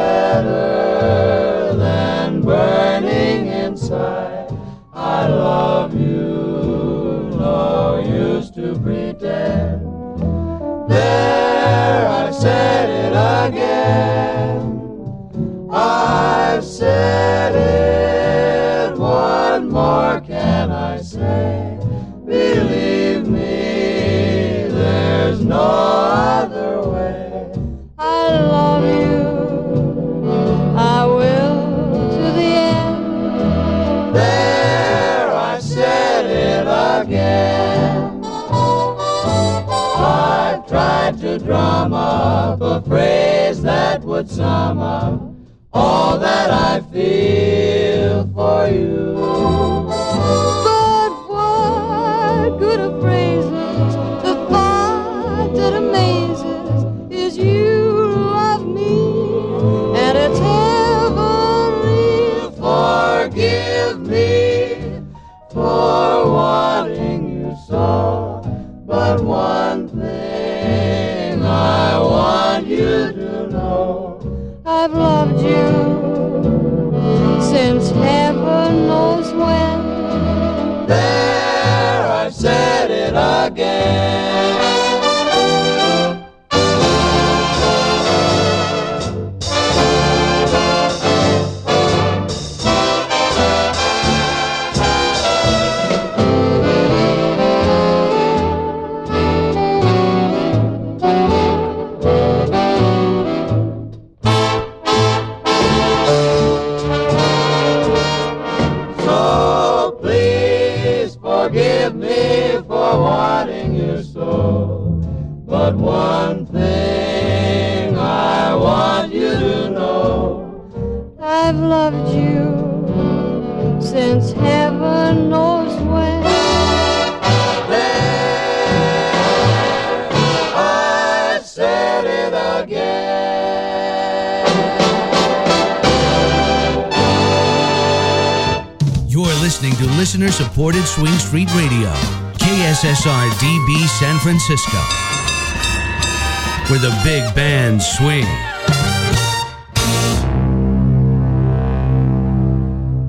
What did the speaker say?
better than burning inside. I love you, no use to pretend. There, I said it again. I've said it, what more can I say? Believe me, there's no other way. I love you, I will to the end. There, I said it again. I've tried to drum up a phrase that would sum up all that I feel for you. But what good of phrases? The thought that amazes is you love me, and it's heavenly. Forgive me for wanting you so, but one thing I want you to know. I've loved you since heaven knows when. There, I said it again. Forgive me for wanting you so, but one thing I want you to know. I've loved you since heaven knows when. There, I said it again. You're listening to listener-supported Swing Street Radio, KSSR-DB San Francisco, where the big bands swing.